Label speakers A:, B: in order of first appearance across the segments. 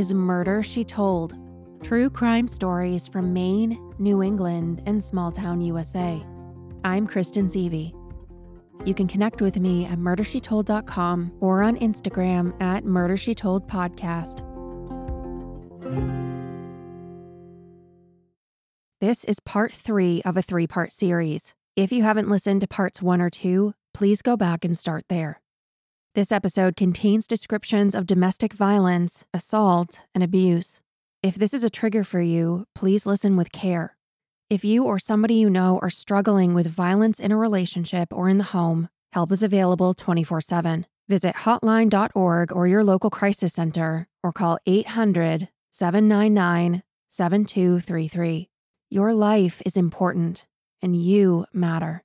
A: is Murder, She Told. True crime stories from Maine, New England, and small-town USA. I'm Kristen Seavey. You can connect with me at murdershetold.com or on Instagram at murdershetoldpodcast. This is part 3 of a 3-part series. If you haven't listened to parts 1 or 2, please go back and start there. This episode contains descriptions of domestic violence, assault, and abuse. If this is a trigger for you, please listen with care. If you or somebody you know are struggling with violence in a relationship or in the home, help is available 24/7. Visit hotline.org or your local crisis center or call 800-799-7233. Your life is important, and you matter.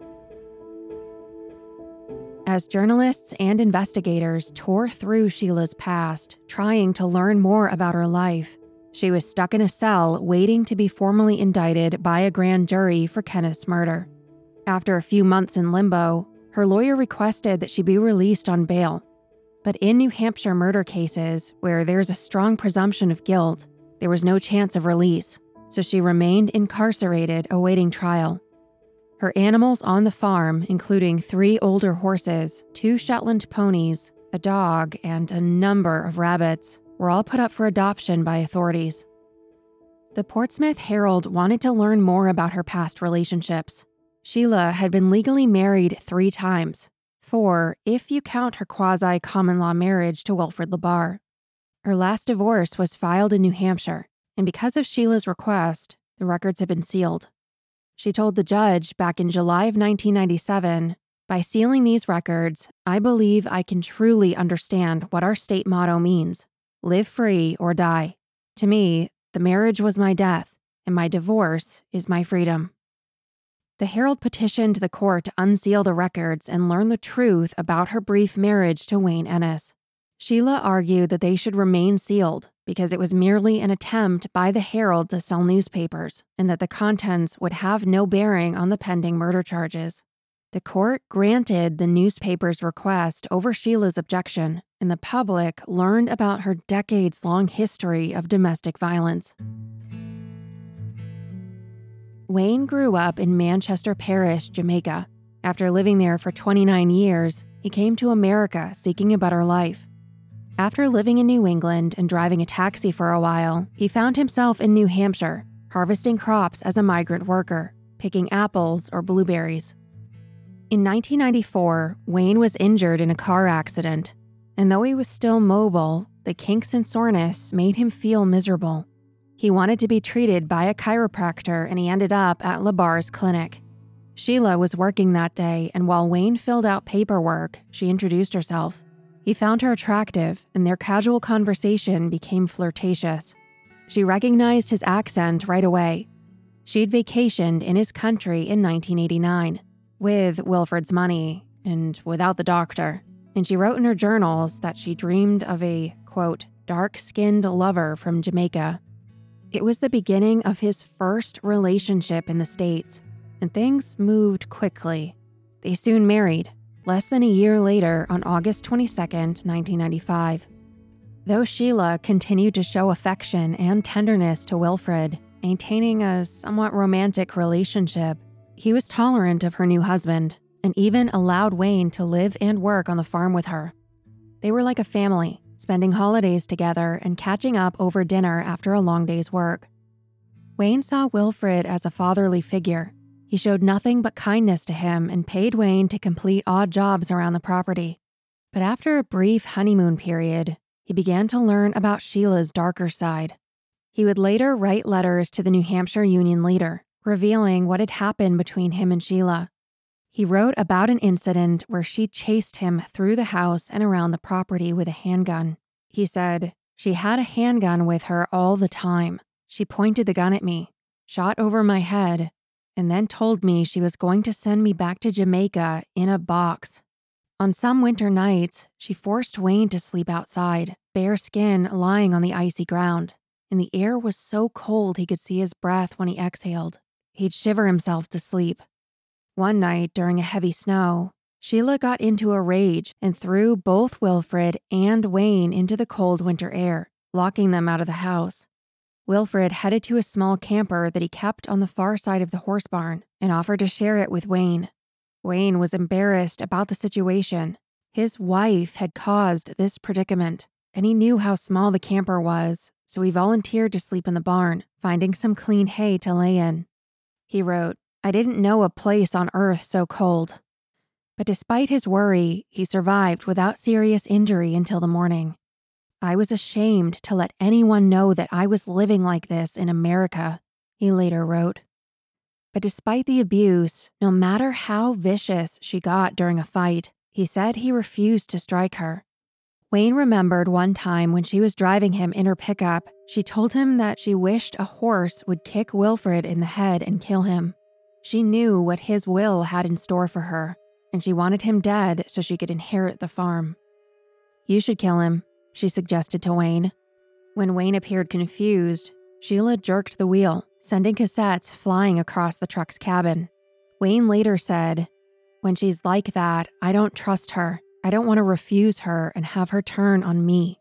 A: As journalists and investigators tore through Sheila's past, trying to learn more about her life, she was stuck in a cell waiting to be formally indicted by a grand jury for Kenneth's murder. After a few months in limbo, her lawyer requested that she be released on bail. But in New Hampshire murder cases, where there's a strong presumption of guilt, there was no chance of release, so she remained incarcerated awaiting trial. Her animals on the farm, including 3 older horses, 2 Shetland ponies, a dog, and a number of rabbits, were all put up for adoption by authorities. The Portsmouth Herald wanted to learn more about her past relationships. Sheila had been legally married 3 times, 4 if you count her quasi-common law marriage to Wilfred LaBar. Her last divorce was filed in New Hampshire, and because of Sheila's request, the records had been sealed. She told the judge back in July of 1997, "By sealing these records, I believe I can truly understand what our state motto means. Live free or die. To me, the marriage was my death, and my divorce is my freedom." The Herald petitioned the court to unseal the records and learn the truth about her brief marriage to Wayne Ennis. Sheila argued that they should remain sealed because it was merely an attempt by the Herald to sell newspapers and that the contents would have no bearing on the pending murder charges. The court granted the newspaper's request over Sheila's objection, and the public learned about her decades-long history of domestic violence. Wayne grew up in Manchester Parish, Jamaica. After living there for 29 years, he came to America seeking a better life. After living in New England and driving a taxi for a while, he found himself in New Hampshire, harvesting crops as a migrant worker, picking apples or blueberries. In 1994, Wayne was injured in a car accident, and though he was still mobile, the kinks and soreness made him feel miserable. He wanted to be treated by a chiropractor, and he ended up at LaBar's clinic. Sheila was working that day, and while Wayne filled out paperwork, she introduced herself. He found her attractive, and their casual conversation became flirtatious. She recognized his accent right away. She'd vacationed in his country in 1989, with Wilfred's money and without the doctor, and she wrote in her journals that she dreamed of a, quote, dark-skinned lover from Jamaica. It was the beginning of his first relationship in the States, and things moved quickly. They soon married, less than a year later on August 22nd, 1995. Though Sheila continued to show affection and tenderness to Wilfred, maintaining a somewhat romantic relationship, he was tolerant of her new husband and even allowed Wayne to live and work on the farm with her. They were like a family, spending holidays together and catching up over dinner after a long day's work. Wayne saw Wilfred as a fatherly figure. He showed nothing but kindness to him and paid Wayne to complete odd jobs around the property. But after a brief honeymoon period, he began to learn about Sheila's darker side. He would later write letters to the New Hampshire Union leader, revealing what had happened between him and Sheila. He wrote about an incident where she chased him through the house and around the property with a handgun. He said, "She had a handgun with her all the time. She pointed the gun at me, shot over my head, and then told me she was going to send me back to Jamaica in a box." On some winter nights, she forced Wayne to sleep outside, bare skin lying on the icy ground, and the air was so cold he could see his breath when he exhaled. He'd shiver himself to sleep. One night during a heavy snow, Sheila got into a rage and threw both Wilfred and Wayne into the cold winter air, locking them out of the house. Wilfred headed to a small camper that he kept on the far side of the horse barn and offered to share it with Wayne. Wayne was embarrassed about the situation. His wife had caused this predicament, and he knew how small the camper was, so he volunteered to sleep in the barn, finding some clean hay to lay in. He wrote, "I didn't know a place on earth so cold." But despite his worry, he survived without serious injury until the morning. "I was ashamed to let anyone know that I was living like this in America," he later wrote. But despite the abuse, no matter how vicious she got during a fight, he said he refused to strike her. Wayne remembered one time when she was driving him in her pickup, she told him that she wished a horse would kick Wilfred in the head and kill him. She knew what his will had in store for her, and she wanted him dead so she could inherit the farm. "You should kill him," she suggested to Wayne. When Wayne appeared confused, Sheila jerked the wheel, sending cassettes flying across the truck's cabin. Wayne later said, "When she's like that, I don't trust her. I don't want to refuse her and have her turn on me."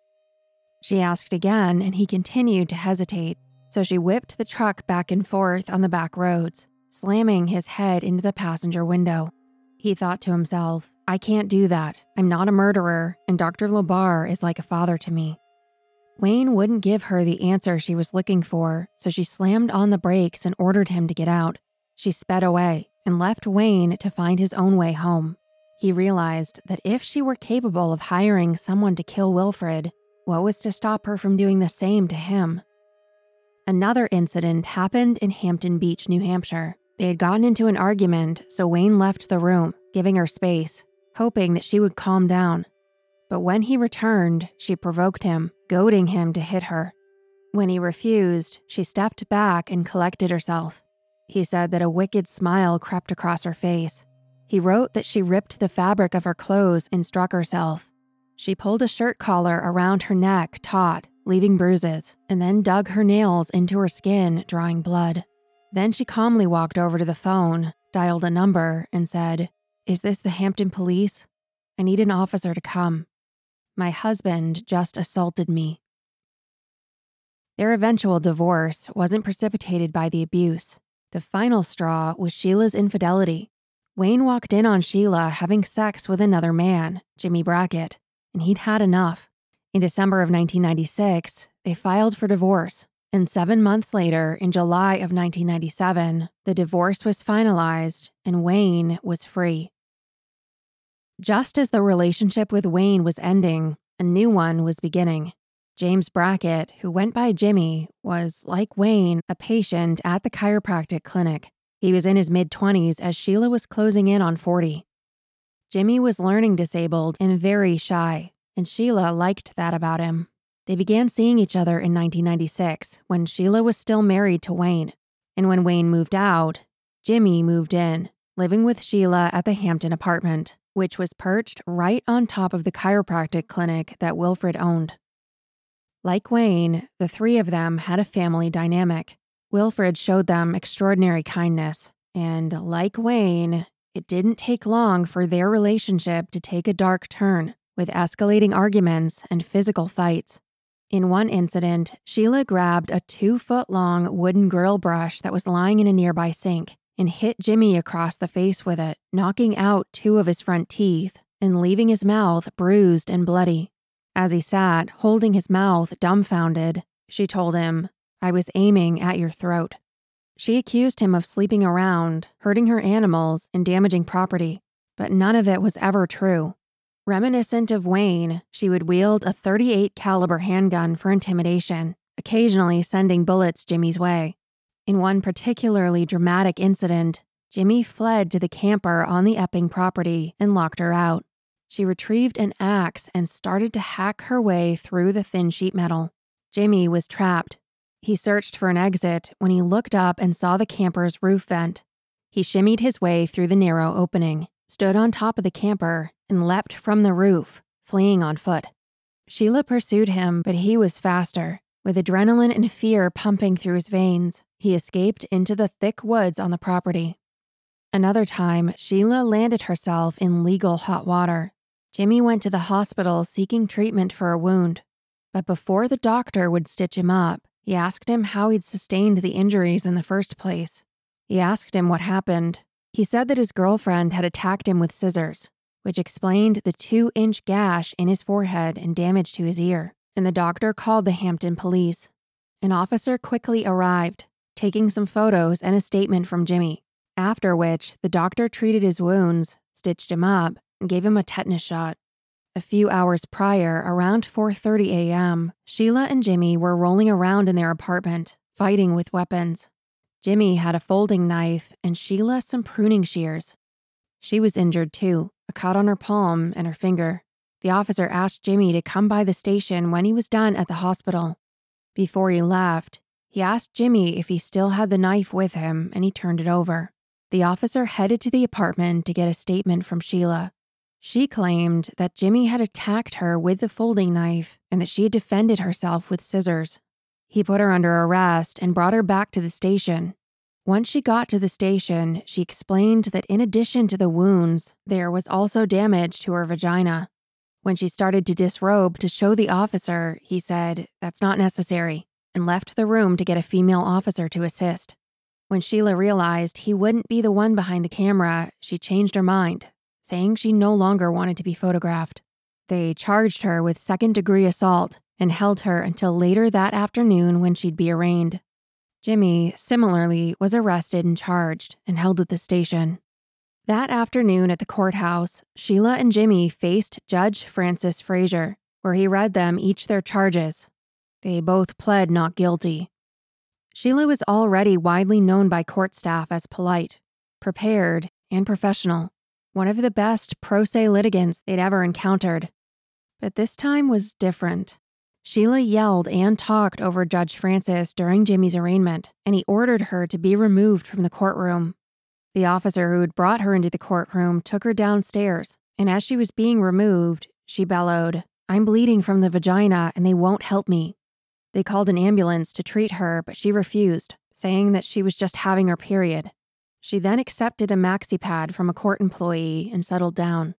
A: She asked again, and he continued to hesitate, so she whipped the truck back and forth on the back roads, slamming his head into the passenger window. He thought to himself, "I can't do that. I'm not a murderer, and Dr. Labar is like a father to me." Wayne wouldn't give her the answer she was looking for, so she slammed on the brakes and ordered him to get out. She sped away and left Wayne to find his own way home. He realized that if she were capable of hiring someone to kill Wilfred, what was to stop her from doing the same to him? Another incident happened in Hampton Beach, New Hampshire. They had gotten into an argument, so Wayne left the room, giving her space, hoping that she would calm down. But when he returned, she provoked him, goading him to hit her. When he refused, she stepped back and collected herself. He said that a wicked smile crept across her face. He wrote that she ripped the fabric of her clothes and struck herself. She pulled a shirt collar around her neck taut, leaving bruises, and then dug her nails into her skin, drawing blood. Then she calmly walked over to the phone, dialed a number, and said, "Is this the Hampton police? I need an officer to come. My husband just assaulted me." Their eventual divorce wasn't precipitated by the abuse. The final straw was Sheila's infidelity. Wayne walked in on Sheila having sex with another man, Jimmy Brackett, and he'd had enough. In December of 1996, they filed for divorce, and 7 months later, in July of 1997, the divorce was finalized and Wayne was free. Just as the relationship with Wayne was ending, a new one was beginning. James Brackett, who went by Jimmy, was, like Wayne, a patient at the chiropractic clinic. He was in his mid-20s as Sheila was closing in on 40. Jimmy was learning disabled and very shy, and Sheila liked that about him. They began seeing each other in 1996 when Sheila was still married to Wayne, and when Wayne moved out, Jimmy moved in, living with Sheila at the Hampton apartment, which was perched right on top of the chiropractic clinic that Wilfred owned. Like Wayne, the three of them had a family dynamic. Wilfred showed them extraordinary kindness, and like Wayne, it didn't take long for their relationship to take a dark turn, with escalating arguments and physical fights. In one incident, Sheila grabbed a 2-foot-long wooden grill brush that was lying in a nearby sink and hit Jimmy across the face with it, knocking out 2 of his front teeth and leaving his mouth bruised and bloody. As he sat, holding his mouth dumbfounded, she told him, "I was aiming at your throat." She accused him of sleeping around, hurting her animals, and damaging property, but none of it was ever true. Reminiscent of Wayne, she would wield a .38 caliber handgun for intimidation, occasionally sending bullets Jimmy's way. In one particularly dramatic incident, Jimmy fled to the camper on the Epping property and locked her out. She retrieved an axe and started to hack her way through the thin sheet metal. Jimmy was trapped. He searched for an exit when he looked up and saw the camper's roof vent. He shimmied his way through the narrow opening, stood on top of the camper, and leapt from the roof, fleeing on foot. Sheila pursued him, but he was faster. With adrenaline and fear pumping through his veins, he escaped into the thick woods on the property. Another time, Sheila landed herself in legal hot water. Jimmy went to the hospital seeking treatment for a wound. But before the doctor would stitch him up, he asked him how he'd sustained the injuries in the first place. He asked him what happened. He said that his girlfriend had attacked him with scissors, which explained the 2-inch gash in his forehead and damage to his ear, and the doctor called the Hampton police. An officer quickly arrived, taking some photos and a statement from Jimmy, after which the doctor treated his wounds, stitched him up, and gave him a tetanus shot. A few hours prior, around 4:30 a.m., Sheila and Jimmy were rolling around in their apartment, fighting with weapons. Jimmy had a folding knife and Sheila some pruning shears. She was injured too, a cut on her palm and her finger. The officer asked Jimmy to come by the station when he was done at the hospital. Before he left, he asked Jimmy if he still had the knife with him, and he turned it over. The officer headed to the apartment to get a statement from Sheila. She claimed that Jimmy had attacked her with the folding knife and that she had defended herself with scissors. He put her under arrest and brought her back to the station. Once she got to the station, she explained that in addition to the wounds, there was also damage to her vagina. When she started to disrobe to show the officer, he said, "That's not necessary," and left the room to get a female officer to assist. When Sheila realized he wouldn't be the one behind the camera, she changed her mind, saying she no longer wanted to be photographed. They charged her with second-degree assault and held her until later that afternoon when she'd be arraigned. Jimmy, similarly, was arrested and charged and held at the station. That afternoon at the courthouse, Sheila and Jimmy faced Judge Francis Frazier, where he read them each their charges. They both pled not guilty. Sheila was already widely known by court staff as polite, prepared, and professional, one of the best pro se litigants they'd ever encountered. But this time was different. Sheila yelled and talked over Judge Francis during Jimmy's arraignment, and he ordered her to be removed from the courtroom. The officer who had brought her into the courtroom took her downstairs, and as she was being removed, she bellowed, "I'm bleeding from the vagina and they won't help me." They called an ambulance to treat her, but she refused, saying that she was just having her period. She then accepted a maxi pad from a court employee and settled down.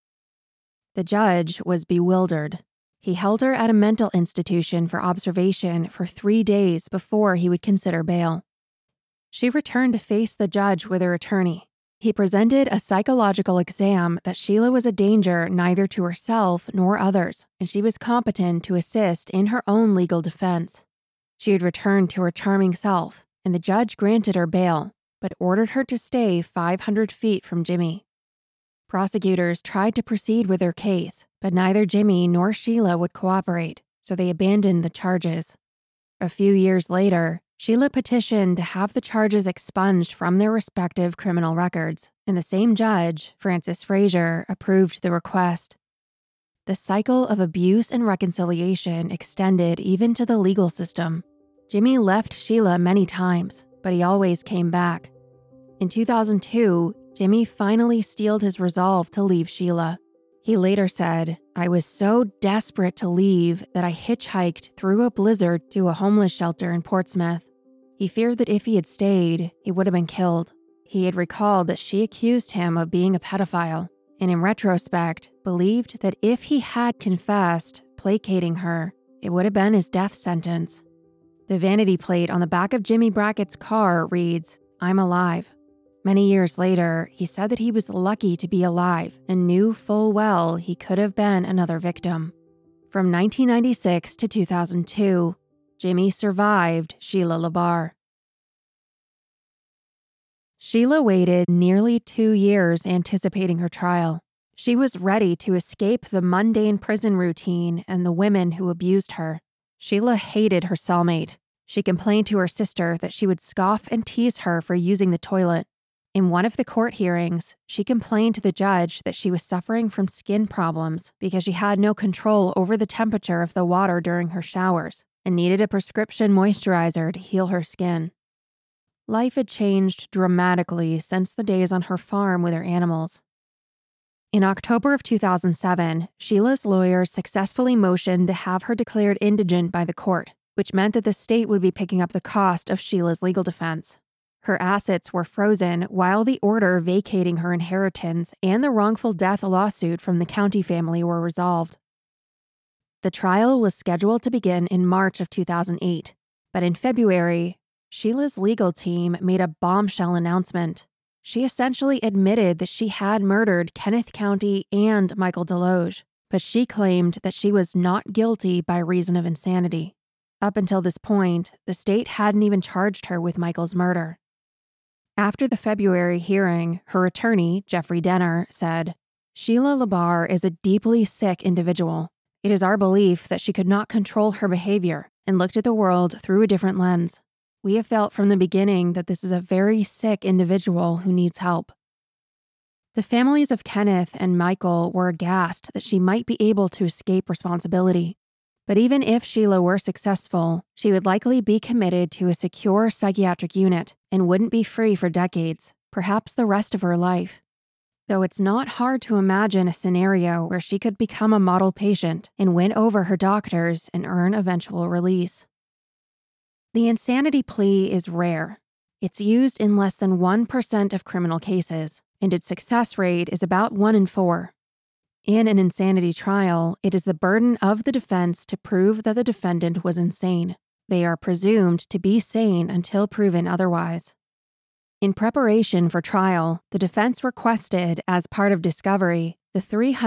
A: The judge was bewildered. He held her at a mental institution for observation for 3 days before he would consider bail. She returned to face the judge with her attorney. He presented a psychological exam that Sheila was a danger neither to herself nor others, and she was competent to assist in her own legal defense. She had returned to her charming self, and the judge granted her bail, but ordered her to stay 500 feet from Jimmy. Prosecutors tried to proceed with their case, but neither Jimmy nor Sheila would cooperate, so they abandoned the charges. A few years later, Sheila petitioned to have the charges expunged from their respective criminal records, and the same judge, Francis Frazier, approved the request. The cycle of abuse and reconciliation extended even to the legal system. Jimmy left Sheila many times, but he always came back. In 2002, Jimmy finally steeled his resolve to leave Sheila. He later said, "I was so desperate to leave that I hitchhiked through a blizzard to a homeless shelter in Portsmouth." He feared that if he had stayed, he would have been killed. He had recalled that she accused him of being a pedophile, and in retrospect, believed that if he had confessed, placating her, it would have been his death sentence. The vanity plate on the back of Jimmy Brackett's car reads, "I'm alive." Many years later, he said that he was lucky to be alive and knew full well he could have been another victim. From 1996 to 2002, Jimmy survived Sheila LaBarre. Sheila waited nearly 2 years anticipating her trial. She was ready to escape the mundane prison routine and the women who abused her. Sheila hated her cellmate. She complained to her sister that she would scoff and tease her for using the toilet. In one of the court hearings, she complained to the judge that she was suffering from skin problems because she had no control over the temperature of the water during her showers and needed a prescription moisturizer to heal her skin. Life had changed dramatically since the days on her farm with her animals. In October of 2007, Sheila's lawyers successfully motioned to have her declared indigent by the court, which meant that the state would be picking up the cost of Sheila's legal defense. Her assets were frozen while the order vacating her inheritance and the wrongful death lawsuit from the County family were resolved. The trial was scheduled to begin in March of 2008, but in February, Sheila's legal team made a bombshell announcement. She essentially admitted that she had murdered Kenneth County and Michael DeLoge, but she claimed that she was not guilty by reason of insanity. Up until this point, the state hadn't even charged her with Michael's murder. After the February hearing, her attorney, Jeffrey Denner, said, "Sheila LaBarre is a deeply sick individual. It is our belief that she could not control her behavior and looked at the world through a different lens. We have felt from the beginning that this is a very sick individual who needs help." The families of Kenneth and Michael were aghast that she might be able to escape responsibility. But even if Sheila were successful, she would likely be committed to a secure psychiatric unit and wouldn't be free for decades, perhaps the rest of her life. Though it's not hard to imagine a scenario where she could become a model patient and win over her doctors and earn eventual release. The insanity plea is rare. It's used in less than 1% of criminal cases, and its success rate is about 1 in 4. In an insanity trial, it is the burden of the defense to prove that the defendant was insane. They are presumed to be sane until proven otherwise. In preparation for trial, the defense requested, as part of discovery, the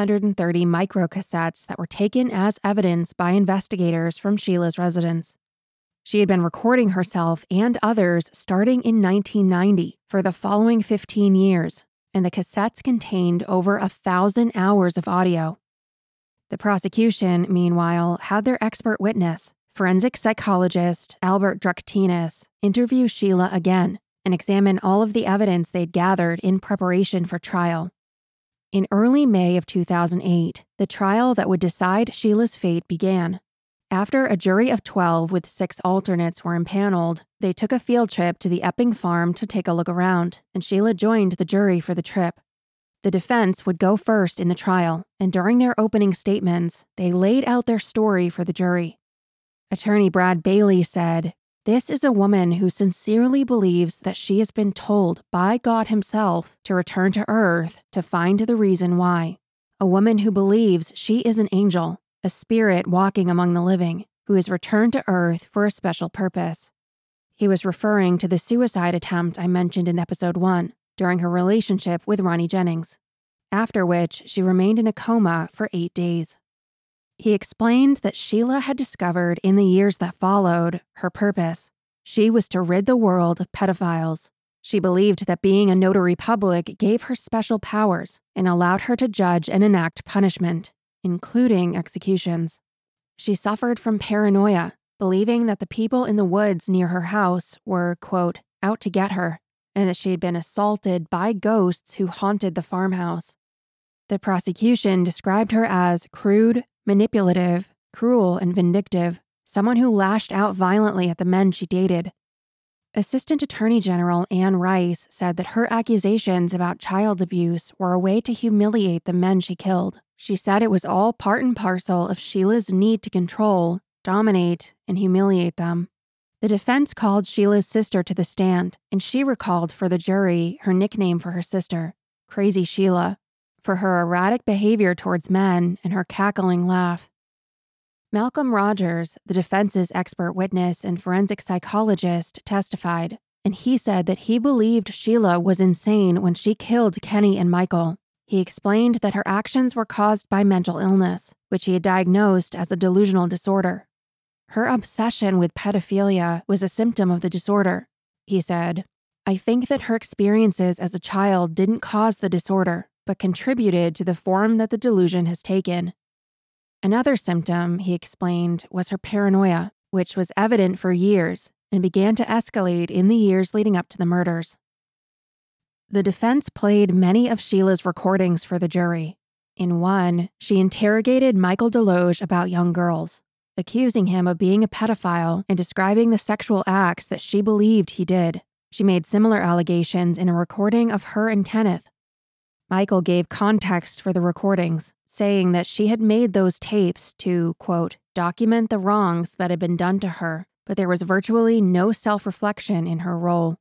A: 330 microcassettes that were taken as evidence by investigators from Sheila's residence. She had been recording herself and others starting in 1990 for the following 15 years, and the cassettes contained over 1,000 hours of audio. The prosecution, meanwhile, had their expert witness, forensic psychologist Albert Dructinus, interview Sheila again and examine all of the evidence they'd gathered in preparation for trial. In early May of 2008, the trial that would decide Sheila's fate began. After a jury of 12 with 6 alternates were impaneled, they took a field trip to the Epping farm to take a look around, and Sheila joined the jury for the trip. The defense would go first in the trial, and during their opening statements, they laid out their story for the jury. Attorney Brad Bailey said, "This is a woman who sincerely believes that she has been told by God himself to return to earth to find the reason why. A woman who believes she is an angel, a spirit walking among the living, who has returned to earth for a special purpose." He was referring to the suicide attempt I mentioned in episode 1 during her relationship with Ronnie Jennings, after which she remained in a coma for 8 days. He explained that Sheila had discovered in the years that followed her purpose. She was to rid the world of pedophiles. She believed that being a notary public gave her special powers and allowed her to judge and enact punishment, including executions. She suffered from paranoia, believing that the people in the woods near her house were, quote, out to get her, and that she had been assaulted by ghosts who haunted the farmhouse. The prosecution described her as crude, manipulative, cruel, and vindictive, someone who lashed out violently at the men she dated. Assistant Attorney General Anne Rice said that her accusations about child abuse were a way to humiliate the men she killed. She said it was all part and parcel of Sheila's need to control, dominate, and humiliate them. The defense called Sheila's sister to the stand, and she recalled for the jury her nickname for her sister, Crazy Sheila, for her erratic behavior towards men and her cackling laugh. Malcolm Rogers, the defense's expert witness and forensic psychologist, testified, and he said that he believed Sheila was insane when she killed Kenny and Michael. He explained that her actions were caused by mental illness, which he had diagnosed as a delusional disorder. Her obsession with pedophilia was a symptom of the disorder. He said, "I think that her experiences as a child didn't cause the disorder, but contributed to the form that the delusion has taken." Another symptom, he explained, was her paranoia, which was evident for years and began to escalate in the years leading up to the murders. The defense played many of Sheila's recordings for the jury. In one, she interrogated Michael DeLoge about young girls, accusing him of being a pedophile and describing the sexual acts that she believed he did. She made similar allegations in a recording of her and Kenneth. Michael gave context for the recordings, saying that she had made those tapes to, quote, document the wrongs that had been done to her, but there was virtually no self-reflection in her role.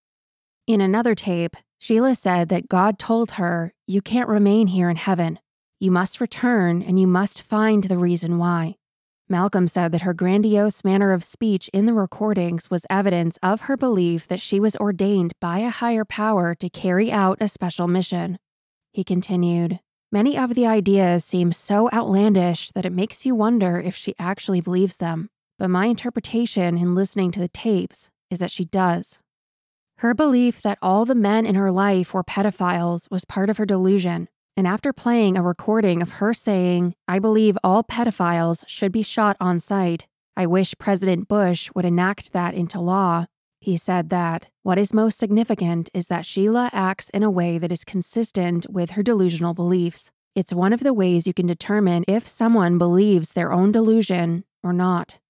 A: In another tape, Sheila said that God told her, "You can't remain here in heaven. You must return and you must find the reason why. Malcolm said that her grandiose manner of speech in the recordings was evidence of her belief that she was ordained by a higher power to carry out a special mission. He continued, "Many of the ideas seem so outlandish that it makes you wonder if she actually believes them, but my interpretation in listening to the tapes is that she does." Her belief that all the men in her life were pedophiles was part of her delusion, and after playing a recording of her saying, "I believe all pedophiles should be shot on sight. I wish President Bush would enact that into law," he said that what is most significant is that Sheila acts in a way that is consistent with her delusional beliefs. It's one of the ways you can determine if someone believes their own delusion or not.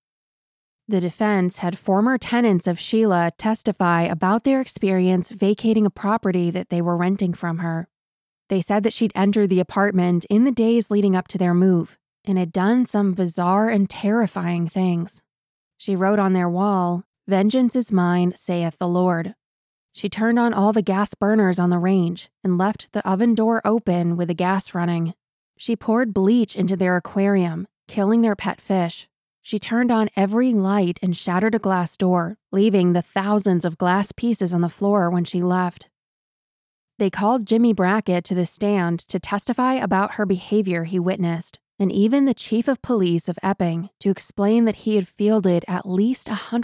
A: The defense had former tenants of Sheila testify about their experience vacating a property that they were renting from her. They said that she'd entered the apartment in the days leading up to their move and had done some bizarre and terrifying things. She wrote on their wall, "Vengeance is mine, saith the Lord." She turned on all the gas burners on the range and left the oven door open with the gas running. She poured bleach into their aquarium, killing their pet fish. She turned on every light and shattered a glass door, leaving the thousands of glass pieces on the floor when she left. They called Jimmy Brackett to the stand to testify about her behavior he witnessed, and even the chief of police of Epping to explain that he had fielded at least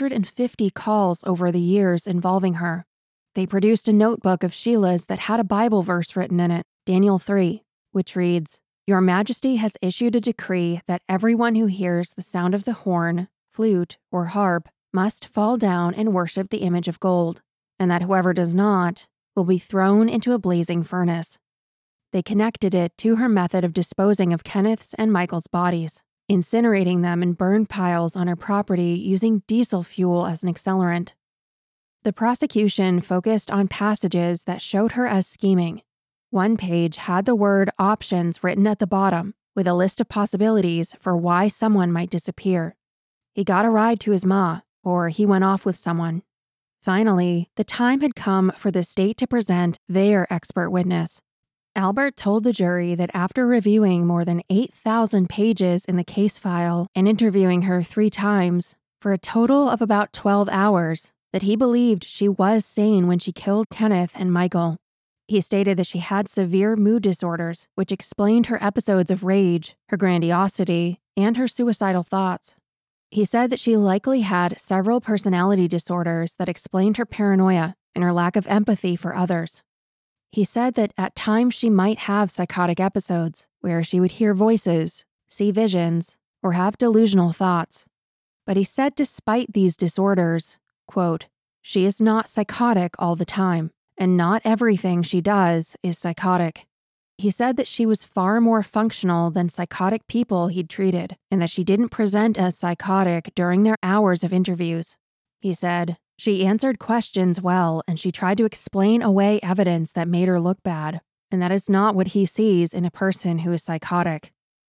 A: 150 calls over the years involving her. They produced a notebook of Sheila's that had a Bible verse written in it, Daniel 3, which reads, "Your Majesty has issued a decree that everyone who hears the sound of the horn, flute, or harp must fall down and worship the image of gold, and that whoever does not will be thrown into a blazing furnace." They connected it to her method of disposing of Kenneth's and Michael's bodies, incinerating them in burn piles on her property using diesel fuel as an accelerant. The prosecution focused on passages that showed her as scheming. One page had the word options written at the bottom, with a list of possibilities for why someone might disappear. He got a ride to his ma, or he went off with someone. Finally, the time had come for the state to present their expert witness. Albert told the jury that after reviewing more than 8,000 pages in the case file and interviewing her 3 times, for a total of about 12 hours, that he believed she was sane when she killed Kenneth and Michael. He stated that she had severe mood disorders, which explained her episodes of rage, her grandiosity, and her suicidal thoughts. He said that she likely had several personality disorders that explained her paranoia and her lack of empathy for others. He said that at times she might have psychotic episodes where she would hear voices, see visions, or have delusional thoughts. But he said despite these disorders, quote, "She is not psychotic all the time, and not everything she does is psychotic." He said that she was far more functional than psychotic people he'd treated, and that she didn't present as psychotic during their hours of interviews. He said, "She answered questions well, and she tried to explain away evidence that made her look bad, and that is not what he sees in a person who is psychotic."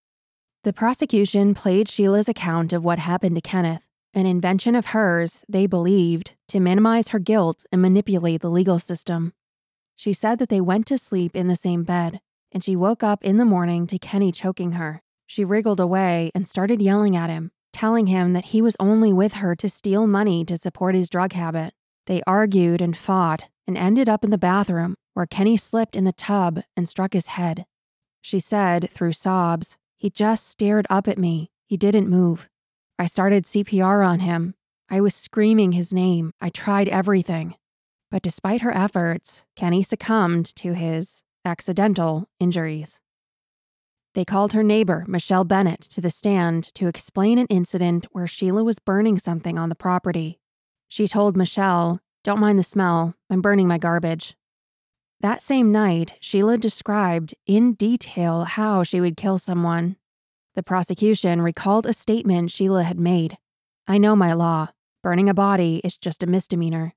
A: The prosecution played Sheila's account of what happened to Kenneth, an invention of hers, they believed, to minimize her guilt and manipulate the legal system. She said that they went to sleep in the same bed, and she woke up in the morning to Kenny choking her. She wriggled away and started yelling at him, telling him that he was only with her to steal money to support his drug habit. They argued and fought and ended up in the bathroom, where Kenny slipped in the tub and struck his head. She said, through sobs, "He just stared up at me. He didn't move. I started CPR on him. I was screaming his name. I tried everything." But despite her efforts, Kenny succumbed to his accidental injuries. They called her neighbor, Michelle Bennett, to the stand to explain an incident where Sheila was burning something on the property. She told Michelle, "Don't mind the smell. I'm burning my garbage." That same night, Sheila described in detail how she would kill someone. The prosecution recalled a statement Sheila had made. "I know my law. Burning a body is just a misdemeanor."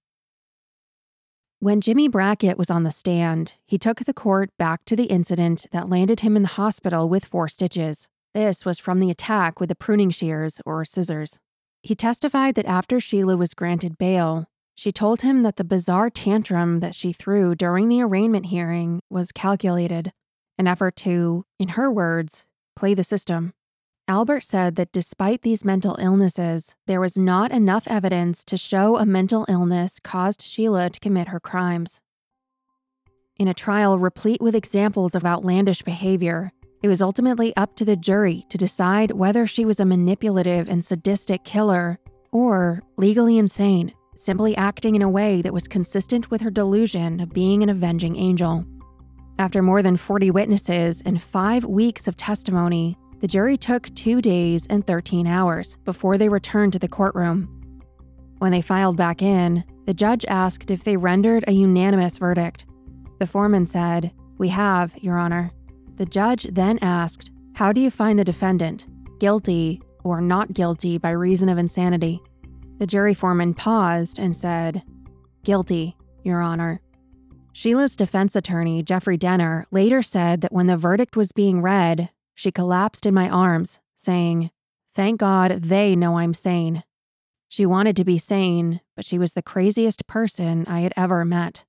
A: When Jimmy Brackett was on the stand, he took the court back to the incident that landed him in the hospital with 4 stitches. This was from the attack with the pruning shears or scissors. He testified that after Sheila was granted bail, she told him that the bizarre tantrum that she threw during the arraignment hearing was calculated, an effort to, in her words, play the system. Albert said that despite these mental illnesses, there was not enough evidence to show a mental illness caused Sheila to commit her crimes. In a trial replete with examples of outlandish behavior, it was ultimately up to the jury to decide whether she was a manipulative and sadistic killer or legally insane, simply acting in a way that was consistent with her delusion of being an avenging angel. After more than 40 witnesses and 5 weeks of testimony, the jury took 2 days and 13 hours before they returned to the courtroom. When they filed back in, the judge asked if they rendered a unanimous verdict. The foreman said, "We have, Your Honor." The judge then asked, "How do you find the defendant? Guilty or not guilty by reason of insanity?" The jury foreman paused and said, "Guilty, Your Honor." Sheila's defense attorney, Jeffrey Denner, later said that when the verdict was being read, she collapsed in my arms, saying, "Thank God they know I'm sane." She wanted to be sane, but she was the craziest person I had ever met.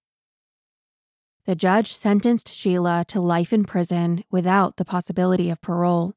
A: The judge sentenced Sheila to life in prison without the possibility of parole.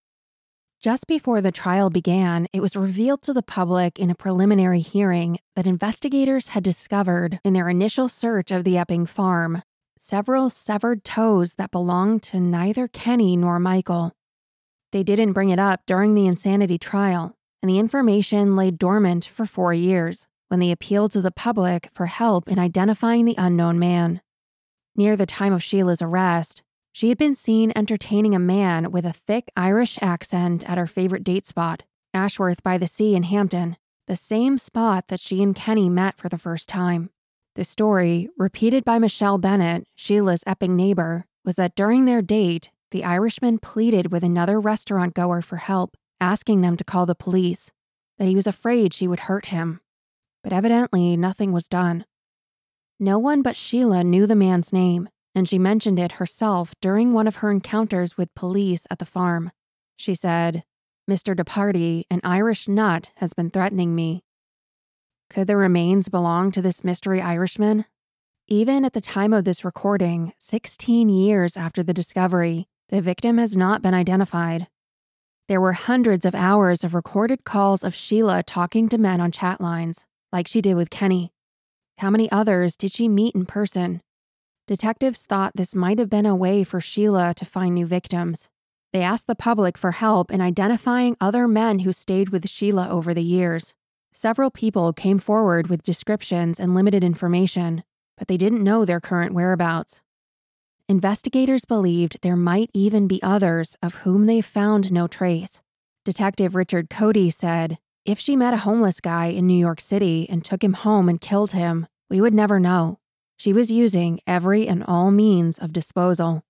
A: Just before the trial began, it was revealed to the public in a preliminary hearing that investigators had discovered in their initial search of the Epping farm several severed toes that belonged to neither Kenny nor Michael. They didn't bring it up during the insanity trial, and the information lay dormant for 4 years when they appealed to the public for help in identifying the unknown man. Near the time of Sheila's arrest, she had been seen entertaining a man with a thick Irish accent at her favorite date spot, Ashworth by the Sea in Hampton, the same spot that she and Kenny met for the first time. The story, repeated by Michelle Bennett, Sheila's Epping neighbor, was that during their date, the Irishman pleaded with another restaurant goer for help, asking them to call the police, that he was afraid she would hurt him. But evidently, nothing was done. No one but Sheila knew the man's name, and she mentioned it herself during one of her encounters with police at the farm. She said, "Mr. DeParty, an Irish nut, has been threatening me." Could the remains belong to this mystery Irishman? Even at the time of this recording, 16 years after the discovery, the victim has not been identified. There were hundreds of hours of recorded calls of Sheila talking to men on chat lines, like she did with Kenny. How many others did she meet in person? Detectives thought this might have been a way for Sheila to find new victims. They asked the public for help in identifying other men who stayed with Sheila over the years. Several people came forward with descriptions and limited information, but they didn't know their current whereabouts. Investigators believed there might even be others of whom they found no trace. Detective Richard Cody said, "If she met a homeless guy in New York City and took him home and killed him, we would never know. She was using every and all means of disposal."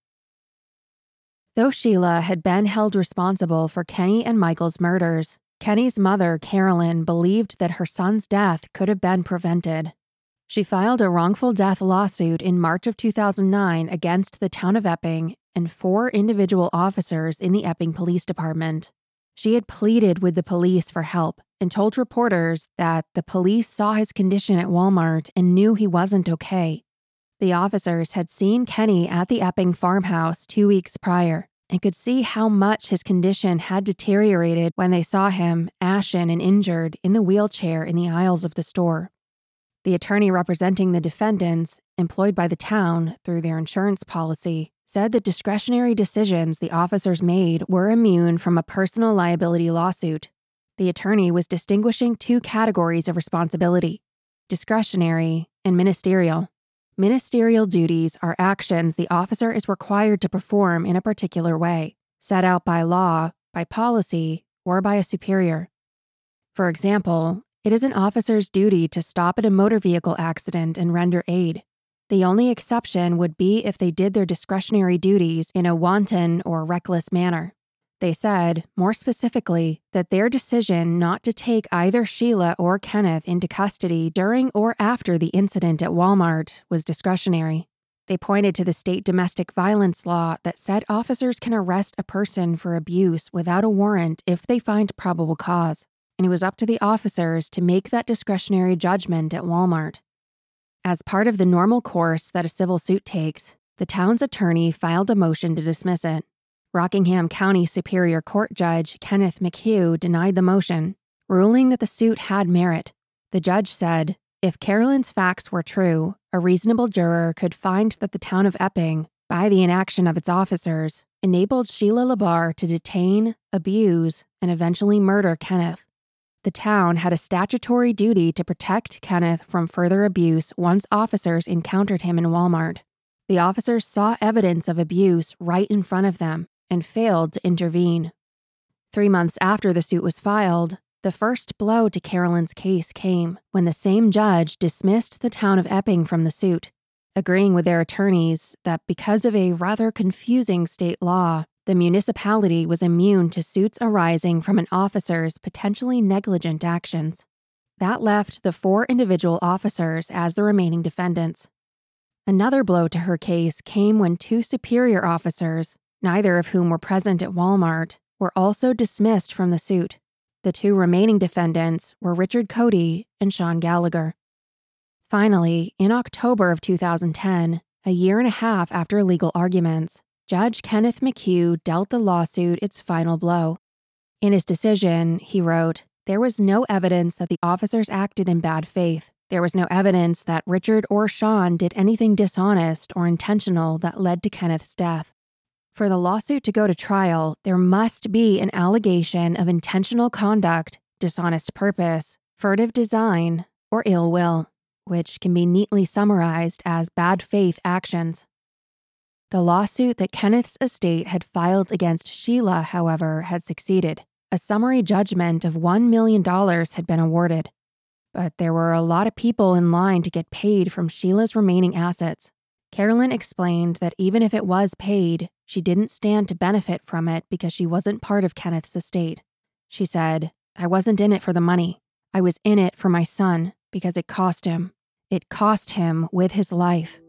A: Though Sheila had been held responsible for Kenny and Michael's murders, Kenny's mother, Carolyn, believed that her son's death could have been prevented. She filed a wrongful death lawsuit in March of 2009 against the town of Epping and 4 individual officers in the Epping Police Department. She had pleaded with the police for help and told reporters that the police saw his condition at Walmart and knew he wasn't okay. The officers had seen Kenny at the Epping farmhouse 2 weeks prior and could see how much his condition had deteriorated when they saw him, ashen and injured, in the wheelchair in the aisles of the store. The attorney representing the defendants, employed by the town through their insurance policy, said that discretionary decisions the officers made were immune from a personal liability lawsuit. The attorney was distinguishing 2 categories of responsibility: discretionary and ministerial. Ministerial duties are actions the officer is required to perform in a particular way, set out by law, by policy, or by a superior. For example, it is an officer's duty to stop at a motor vehicle accident and render aid. The only exception would be if they did their discretionary duties in a wanton or reckless manner. They said, more specifically, that their decision not to take either Sheila or Kenneth into custody during or after the incident at Walmart was discretionary. They pointed to the state domestic violence law that said officers can arrest a person for abuse without a warrant if they find probable cause, and it was up to the officers to make that discretionary judgment at Walmart. As part of the normal course that a civil suit takes, The town's attorney filed a motion to dismiss it. Rockingham County Superior Court Judge Kenneth McHugh denied the motion, ruling that the suit had merit. The judge said, if Carolyn's facts were true, a reasonable juror could find that the town of Epping, by the inaction of its officers, enabled Sheila LaBarre to detain, abuse, and eventually murder Kenneth. The town had a statutory duty to protect Kenneth from further abuse once officers encountered him in Walmart. The officers saw evidence of abuse right in front of them and failed to intervene. 3 months after the suit was filed, the first blow to Carolyn's case came when the same judge dismissed the town of Epping from the suit, agreeing with their attorneys that because of a rather confusing state law, the municipality was immune to suits arising from an officer's potentially negligent actions. That left the 4 individual officers as the remaining defendants. Another blow to her case came when 2 superior officers, neither of whom were present at Walmart, were also dismissed from the suit. The 2 remaining defendants were Richard Cody and Sean Gallagher. Finally, in October of 2010, a year and a half after legal arguments, Judge Kenneth McHugh dealt the lawsuit its final blow. In his decision, he wrote, "There was no evidence that the officers acted in bad faith. There was no evidence that Richard or Sean did anything dishonest or intentional that led to Kenneth's death. For the lawsuit to go to trial, there must be an allegation of intentional conduct, dishonest purpose, furtive design, or ill will, which can be neatly summarized as bad faith actions." The lawsuit that Kenneth's estate had filed against Sheila, however, had succeeded. A summary judgment of $1 million had been awarded. But there were a lot of people in line to get paid from Sheila's remaining assets. Carolyn explained that even if it was paid, she didn't stand to benefit from it because she wasn't part of Kenneth's estate. She said, "I wasn't in it for the money. I was in it for my son because it cost him. It cost him with his life."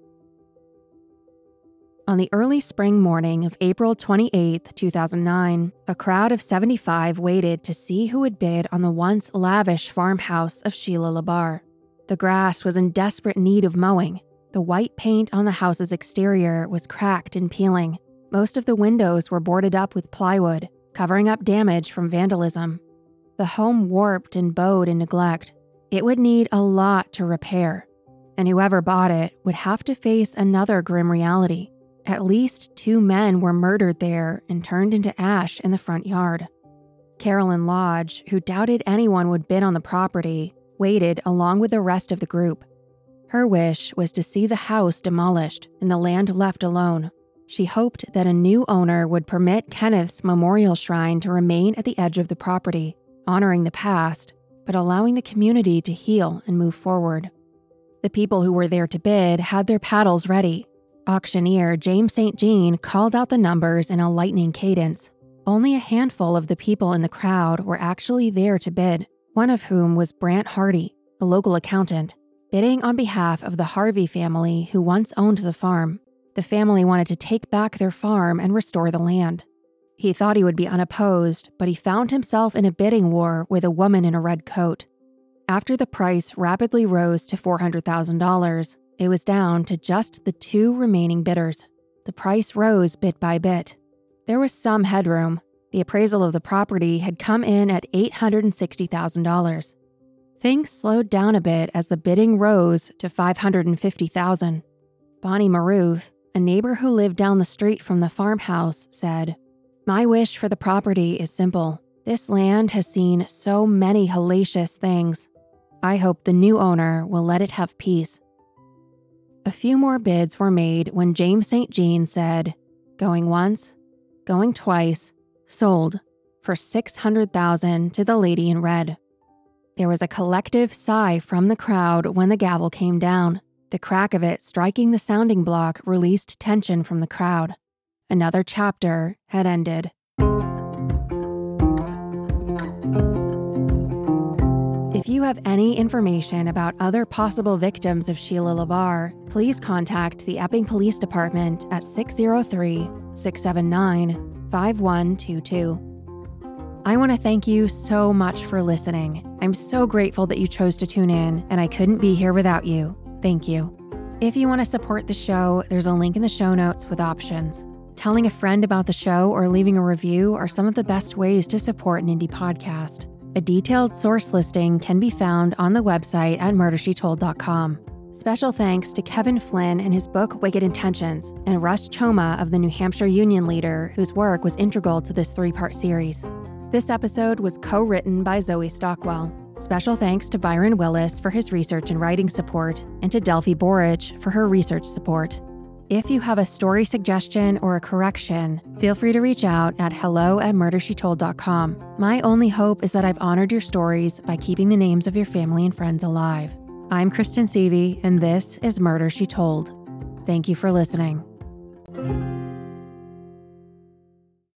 A: On the early spring morning of April 28, 2009, a crowd of 75 waited to see who would bid on the once lavish farmhouse of Sheila LaBarre. The grass was in desperate need of mowing. The white paint on the house's exterior was cracked and peeling. Most of the windows were boarded up with plywood, covering up damage from vandalism. The home warped and bowed in neglect. It would need a lot to repair, and whoever bought it would have to face another grim reality. At least 2 men were murdered there and turned into ash in the front yard. Carolyn Lodge, who doubted anyone would bid on the property, waited along with the rest of the group. Her wish was to see the house demolished and the land left alone. She hoped that a new owner would permit Kenneth's memorial shrine to remain at the edge of the property, honoring the past, but allowing the community to heal and move forward. The people who were there to bid had their paddles ready. Auctioneer James St. Jean called out the numbers in a lightning cadence. Only a handful of the people in the crowd were actually there to bid, one of whom was Brant Hardy, a local accountant, bidding on behalf of the Harvey family who once owned the farm. The family wanted to take back their farm and restore the land. He thought he would be unopposed, but he found himself in a bidding war with a woman in a red coat. After the price rapidly rose to $400,000, it was down to just the 2 remaining bidders. The price rose bit by bit. There was some headroom. The appraisal of the property had come in at $860,000. Things slowed down a bit as the bidding rose to $550,000. Bonnie Maroof, a neighbor who lived down the street from the farmhouse, said, "My wish for the property is simple. This land has seen so many hellacious things. I hope the new owner will let it have peace." A few more bids were made when James St. Jean said, "Going once, going twice, sold for $600,000 to the lady in red." There was a collective sigh from the crowd when the gavel came down. The crack of it striking the sounding block released tension from the crowd. Another chapter had ended. If you have any information about other possible victims of Sheila LaBarre, please contact the Epping Police Department at 603-679-5122. I want to thank you so much for listening. I'm so grateful that you chose to tune in, and I couldn't be here without you. Thank you. If you want to support the show, there's a link in the show notes with options. Telling a friend about the show or leaving a review are some of the best ways to support an indie podcast. A detailed source listing can be found on the website at murdershetold.com. Special thanks to Kevin Flynn and his book Wicked Intentions, and Russ Choma of the New Hampshire Union Leader, whose work was integral to this 3-part series. This episode was co-written by Zoe Stockwell. Special thanks to Byron Willis for his research and writing support, and to Delphi Borich for her research support. If you have a story suggestion or a correction, feel free to reach out at hello@murdershetold.com. My only hope is that I've honored your stories by keeping the names of your family and friends alive. I'm Kristen Seavey, and this is Murder, She Told. Thank you for listening.